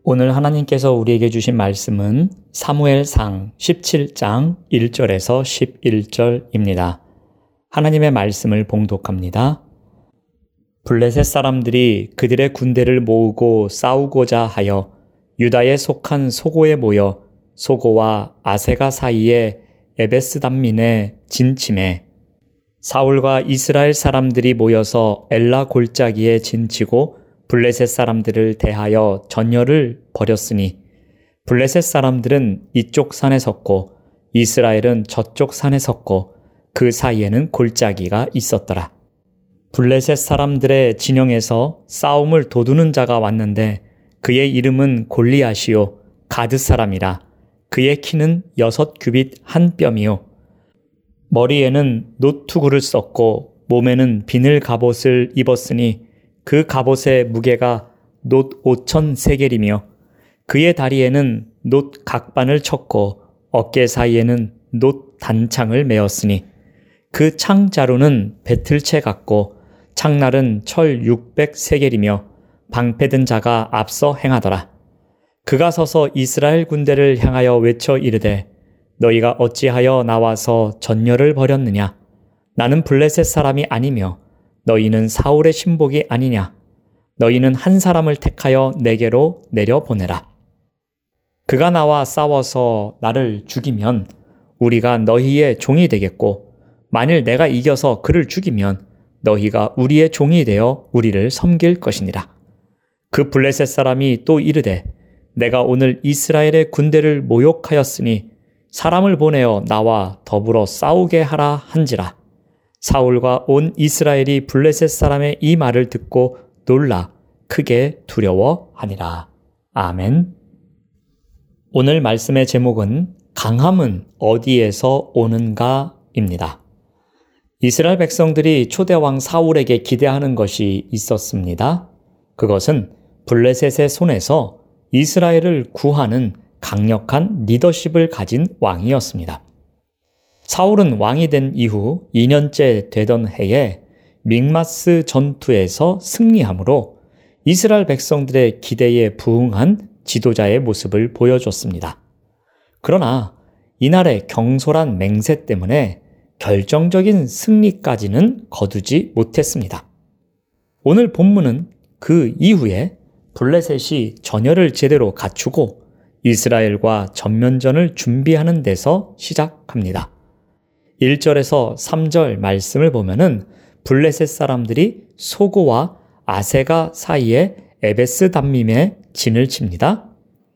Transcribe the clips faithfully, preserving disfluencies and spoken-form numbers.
오늘 하나님께서 우리에게 주신 말씀은 사무엘상 십칠 장 일 절에서 십일 절입니다. 하나님의 말씀을 봉독합니다. 블레셋 사람들이 그들의 군대를 모으고 싸우고자 하여 유다에 속한 소고에 모여 소고와 아세가 사이에 에베스담민에 진침해 사울과 이스라엘 사람들이 모여서 엘라 골짜기에 진치고 블레셋 사람들을 대하여 전열을 벌였으니 블레셋 사람들은 이쪽 산에 섰고 이스라엘은 저쪽 산에 섰고 그 사이에는 골짜기가 있었더라. 블레셋 사람들의 진영에서 싸움을 도두는 자가 왔는데 그의 이름은 골리앗이요 가드 사람이라. 그의 키는 여섯 규빗 한 뼘이요 머리에는 노투구를 썼고 몸에는 비늘 갑옷을 입었으니 그 갑옷의 무게가 놋 오천 세겔이며 그의 다리에는 놋 각반을 쳤고 어깨 사이에는 놋 단창을 메었으니 그 창자루는 배틀채 같고 창날은 철 육백 세겔이며 방패든 자가 앞서 행하더라. 그가 서서 이스라엘 군대를 향하여 외쳐 이르되 너희가 어찌하여 나와서 전열을 벌였느냐? 나는 블레셋 사람이 아니며 너희는 사울의 신복이 아니냐? 너희는 한 사람을 택하여 내게로 내려보내라. 그가 나와 싸워서 나를 죽이면 우리가 너희의 종이 되겠고 만일 내가 이겨서 그를 죽이면 너희가 우리의 종이 되어 우리를 섬길 것이니라. 그 블레셋 사람이 또 이르되 내가 오늘 이스라엘의 군대를 모욕하였으니 사람을 보내어 나와 더불어 싸우게 하라 한지라. 사울과 온 이스라엘이 블레셋 사람의 이 말을 듣고 놀라 크게 두려워하니라. 아멘. 오늘 말씀의 제목은 강함은 어디에서 오는가입니다. 이스라엘 백성들이 초대왕 사울에게 기대하는 것이 있었습니다. 그것은 블레셋의 손에서 이스라엘을 구하는 강력한 리더십을 가진 왕이었습니다. 사울은 왕이 된 이후 이 년째 되던 해에 믹마스 전투에서 승리함으로 이스라엘 백성들의 기대에 부응한 지도자의 모습을 보여줬습니다. 그러나 이날의 경솔한 맹세 때문에 결정적인 승리까지는 거두지 못했습니다. 오늘 본문은 그 이후에 블레셋이 전열을 제대로 갖추고 이스라엘과 전면전을 준비하는 데서 시작합니다. 일 절에서 삼 절 말씀을 보면은 블레셋 사람들이 소고와 아세가 사이에 에베스담밈에 진을 칩니다.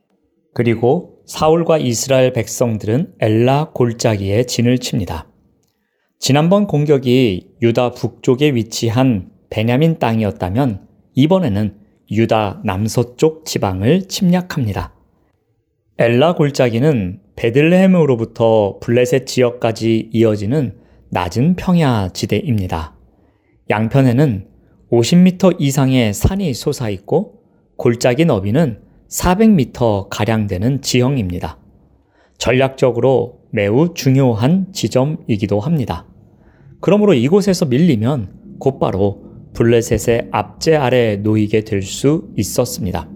그리고 사울과 이스라엘 백성들은 엘라 골짜기에 진을 칩니다. 지난번 공격이 유다 북쪽에 위치한 베냐민 땅이었다면 이번에는 유다 남서쪽 지방을 침략합니다. 엘라 골짜기는 베들레헴으로부터 블레셋 지역까지 이어지는 낮은 평야 지대입니다. 양편에는 오십 미터 이상의 산이 솟아있고 골짜기 너비는 사백 미터 가량 되는 지형입니다. 전략적으로 매우 중요한 지점이기도 합니다. 그러므로 이곳에서 밀리면 곧바로 블레셋의 압제 아래 놓이게 될 수 있었습니다.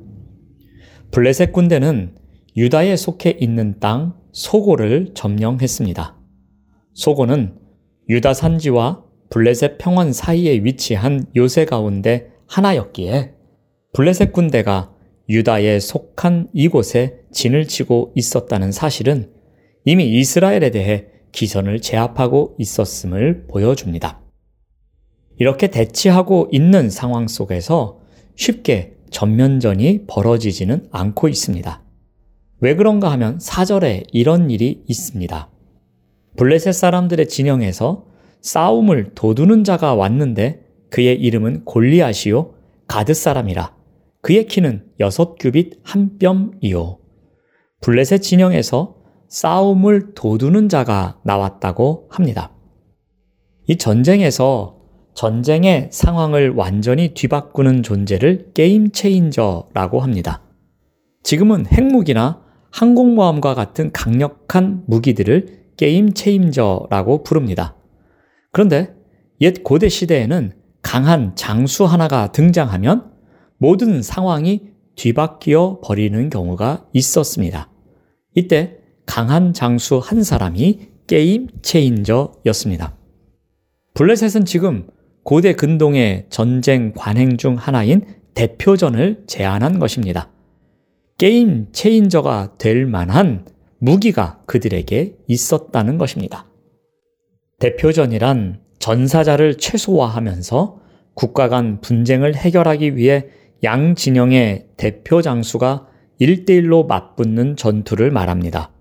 블레셋 군대는 유다에 속해 있는 땅 소고를 점령했습니다. 소고는 유다 산지와 블레셋 평원 사이에 위치한 요새 가운데 하나였기에 블레셋 군대가 유다에 속한 이곳에 진을 치고 있었다는 사실은 이미 이스라엘에 대해 기선을 제압하고 있었음을 보여줍니다. 이렇게 대치하고 있는 상황 속에서 쉽게 전면전이 벌어지지는 않고 있습니다. 왜 그런가 하면 사 절에 이런 일이 있습니다. 블레셋 사람들의 진영에서 싸움을 도두는 자가 왔는데 그의 이름은 골리앗이요 가드 사람이라. 그의 키는 여섯 규빗 한 뼘이요. 블레셋 진영에서 싸움을 도두는 자가 나왔다고 합니다. 이 전쟁에서 전쟁의 상황을 완전히 뒤바꾸는 존재를 게임 체인저라고 합니다. 지금은 핵무기나 항공모함과 같은 강력한 무기들을 게임 체인저라고 부릅니다. 그런데 옛 고대 시대에는 강한 장수 하나가 등장하면 모든 상황이 뒤바뀌어 버리는 경우가 있었습니다. 이때 강한 장수 한 사람이 게임 체인저였습니다. 블레셋은 지금 고대 근동의 전쟁 관행 중 하나인 대표전을 제안한 것입니다. 게임 체인저가 될 만한 무기가 그들에게 있었다는 것입니다. 대표전이란 전사자를 최소화하면서 국가 간 분쟁을 해결하기 위해 양 진영의 대표 장수가 일 대일로 맞붙는 전투를 말합니다.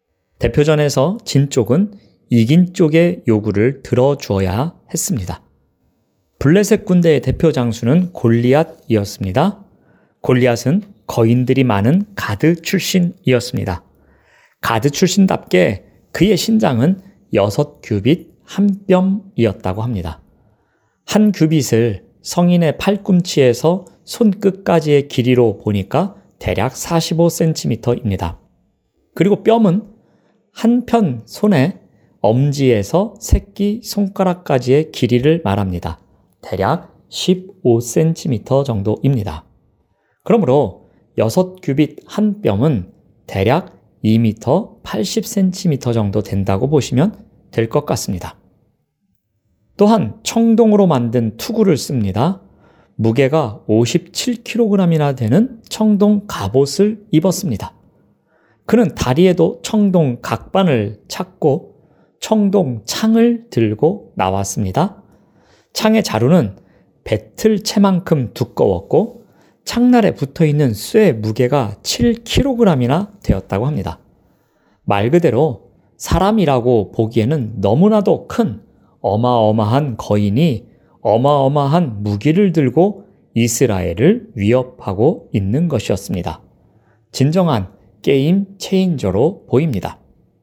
대표전에서 진 쪽은 이긴 쪽의 요구를 들어주어야 했습니다. 블레셋 군대의 대표 장수는 골리앗이었습니다. 골리앗은 거인들이 많은 가드 출신이었습니다. 가드 출신답게 그의 신장은 여섯 규빗 한 뼘이었다고 합니다. 한 규빗을 성인의 팔꿈치에서 손끝까지의 길이로 보니까 대략 사십오 센티미터입니다. 그리고 뼘은 한편 손의 엄지에서 새끼 손가락까지의 길이를 말합니다. 대략 십오 센티미터 정도입니다. 그러므로 여섯 규빗 한 뼘은 대략 이 미터 팔십 센티미터 정도 된다고 보시면 될 것 같습니다. 또한 청동으로 만든 투구를 씁니다. 무게가 오십칠 킬로그램이나 되는 청동 갑옷을 입었습니다. 그는 다리에도 청동 각반을 찾고 청동 창을 들고 나왔습니다. 창의 자루는 배틀채만큼 두꺼웠고 창날에 붙어있는 쇠의 무게가 칠 킬로그램이나 되었다고 합니다. 말 그대로 사람이라고 보기에는 너무나도 큰 어마어마한 거인이 어마어마한 무기를 들고 이스라엘을 위협하고 있는 것이었습니다. 진정한 게임 체인저로 보입니다.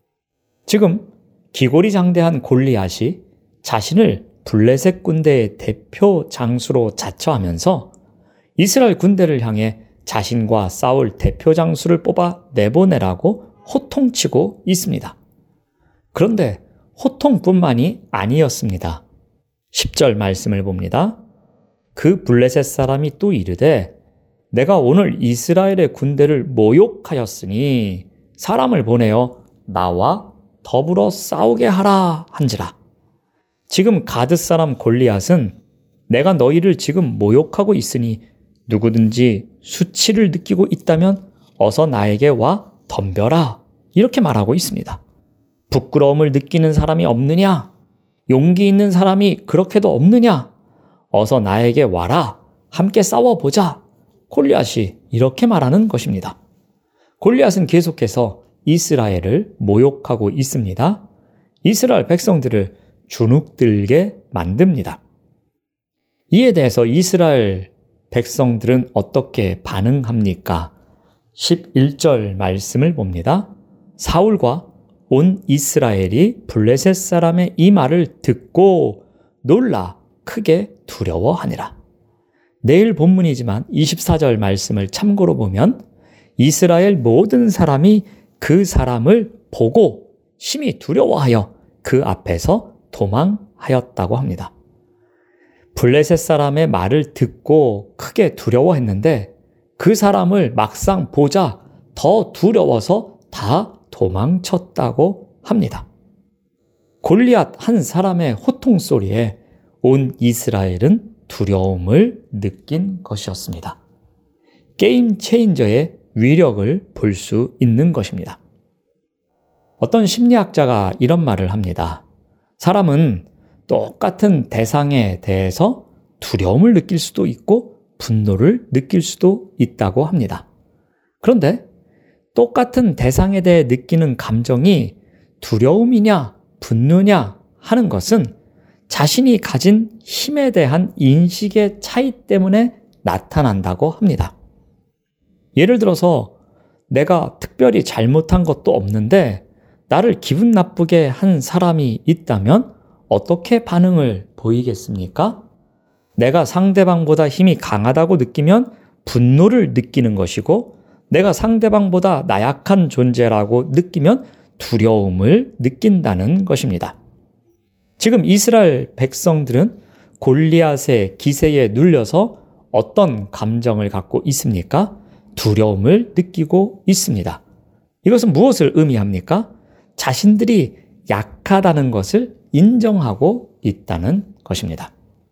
지금 기골이장대한 골리앗이 자신을 블레셋 군대의 대표 장수로 자처하면서 이스라엘 군대를 향해 자신과 싸울 대표 장수를 뽑아 내보내라고 호통치고 있습니다. 그런데 호통뿐만이 아니었습니다. 십 절 말씀을 봅니다. 그 블레셋 사람이 또 이르되 내가 오늘 이스라엘의 군대를 모욕하였으니 사람을 보내어 나와 더불어 싸우게 하라 한지라. 지금 가드 사람 골리앗은 내가 너희를 지금 모욕하고 있으니 누구든지 수치를 느끼고 있다면 어서 나에게 와 덤벼라. 이렇게 말하고 있습니다. 부끄러움을 느끼는 사람이 없느냐? 용기 있는 사람이 그렇게도 없느냐? 어서 나에게 와라. 함께 싸워보자. 골리앗이 이렇게 말하는 것입니다. 골리앗은 계속해서 이스라엘을 모욕하고 있습니다. 이스라엘 백성들을 주눅들게 만듭니다. 이에 대해서 이스라엘 백성들은 어떻게 반응합니까? 십일 절 말씀을 봅니다. 사울과 온 이스라엘이 블레셋 사람의 이 말을 듣고 놀라 크게 두려워하니라. 내일 본문이지만 이십사 절 말씀을 참고로 보면 이스라엘 모든 사람이 그 사람을 보고 심히 두려워하여 그 앞에서 도망하였다고 합니다. 블레셋 사람의 말을 듣고 크게 두려워했는데 그 사람을 막상 보자 더 두려워서 다 도망쳤다고 합니다. 골리앗 한 사람의 호통 소리에 온 이스라엘은 두려움을 느낀 것이었습니다. 게임 체인저의 위력을 볼 수 있는 것입니다. 어떤 심리학자가 이런 말을 합니다. 사람은 똑같은 대상에 대해서 두려움을 느낄 수도 있고 분노를 느낄 수도 있다고 합니다. 그런데 똑같은 대상에 대해 느끼는 감정이 두려움이냐 분노냐 하는 것은 자신이 가진 힘에 대한 인식의 차이 때문에 나타난다고 합니다. 예를 들어서 내가 특별히 잘못한 것도 없는데 나를 기분 나쁘게 한 사람이 있다면 어떻게 반응을 보이겠습니까? 내가 상대방보다 힘이 강하다고 느끼면 분노를 느끼는 것이고 내가 상대방보다 나약한 존재라고 느끼면 두려움을 느낀다는 것입니다. 지금 이스라엘 백성들은 골리앗의 기세에 눌려서 어떤 감정을 갖고 있습니까? 두려움을 느끼고 있습니다. 이것은 무엇을 의미합니까? 자신들이 약하다는 것을 인정하고 있다는 것입니다.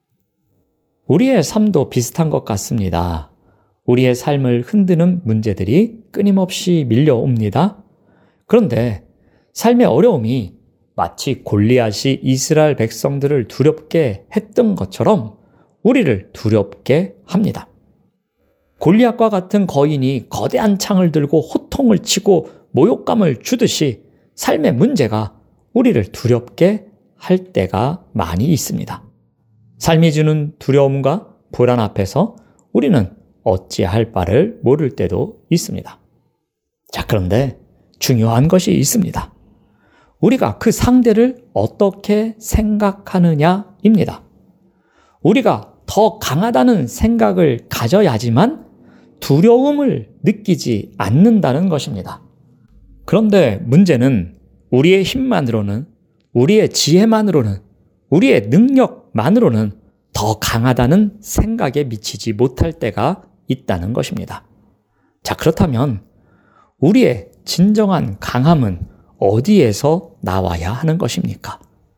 우리의 삶도 비슷한 것 같습니다. 우리의 삶을 흔드는 문제들이 끊임없이 밀려옵니다. 그런데 삶의 어려움이 마치 골리앗이 이스라엘 백성들을 두렵게 했던 것처럼 우리를 두렵게 합니다. 골리앗과 같은 거인이 거대한 창을 들고 호통을 치고 모욕감을 주듯이 삶의 문제가 우리를 두렵게 할 때가 많이 있습니다. 삶이 주는 두려움과 불안 앞에서 우리는 어찌할 바를 모를 때도 있습니다. 자, 그런데 중요한 것이 있습니다. 우리가 그 상대를 어떻게 생각하느냐입니다. 우리가 더 강하다는 생각을 가져야지만 두려움을 느끼지 않는다는 것입니다. 그런데 문제는 우리의 힘만으로는, 우리의 지혜만으로는, 우리의 능력만으로는 더 강하다는 생각에 미치지 못할 때가 있다는 것입니다. 자, 그렇다면 우리의 진정한 강함은 어디에서 나와야 하는 것입니까?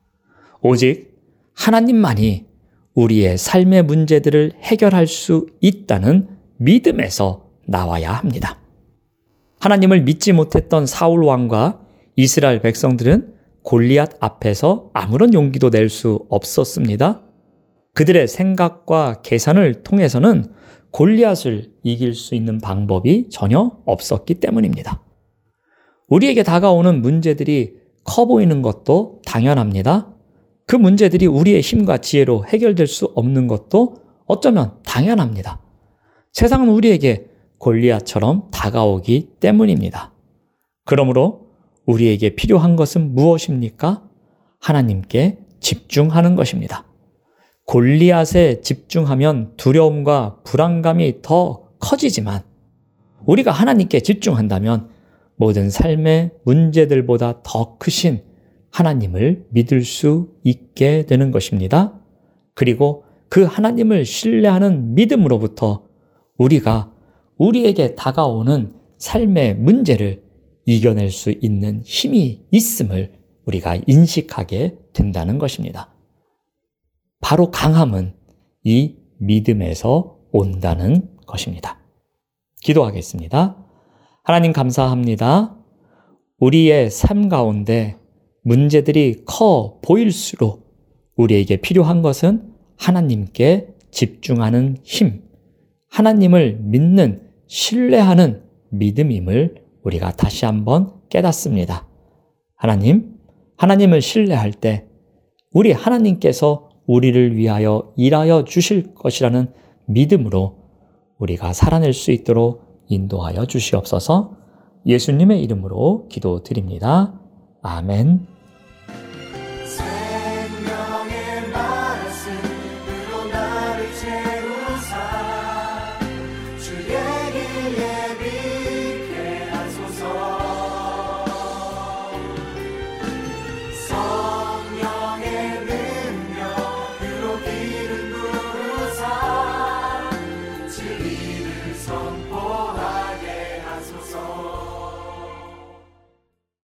오직 하나님만이 우리의 삶의 문제들을 해결할 수 있다는 믿음에서 나와야 합니다. 하나님을 믿지 못했던 사울 왕과 이스라엘 백성들은 골리앗 앞에서 아무런 용기도 낼 수 없었습니다. 그들의 생각과 계산을 통해서는 골리앗을 이길 수 있는 방법이 전혀 없었기 때문입니다. 우리에게 다가오는 문제들이 커 보이는 것도 당연합니다. 그 문제들이 우리의 힘과 지혜로 해결될 수 없는 것도 어쩌면 당연합니다. 세상은 우리에게 골리앗처럼 다가오기 때문입니다. 그러므로 우리에게 필요한 것은 무엇입니까? 하나님께 집중하는 것입니다. 골리앗에 집중하면 두려움과 불안감이 더 커지지만 우리가 하나님께 집중한다면 모든 삶의 문제들보다 더 크신 하나님을 믿을 수 있게 되는 것입니다. 그리고 그 하나님을 신뢰하는 믿음으로부터 우리가 우리에게 다가오는 삶의 문제를 이겨낼 수 있는 힘이 있음을 우리가 인식하게 된다는 것입니다. 바로 강함은 이 믿음에서 온다는 것입니다. 기도하겠습니다. 하나님 감사합니다. 우리의 삶 가운데 문제들이 커 보일수록 우리에게 필요한 것은 하나님께 집중하는 힘, 하나님을 믿는, 신뢰하는 믿음임을 우리가 다시 한번 깨닫습니다. 하나님, 하나님을 신뢰할 때 우리 하나님께서 우리를 위하여 일하여 주실 것이라는 믿음으로 우리가 살아낼 수 있도록 인도하여 주시옵소서. 예수님의 이름으로 기도드립니다. 아멘.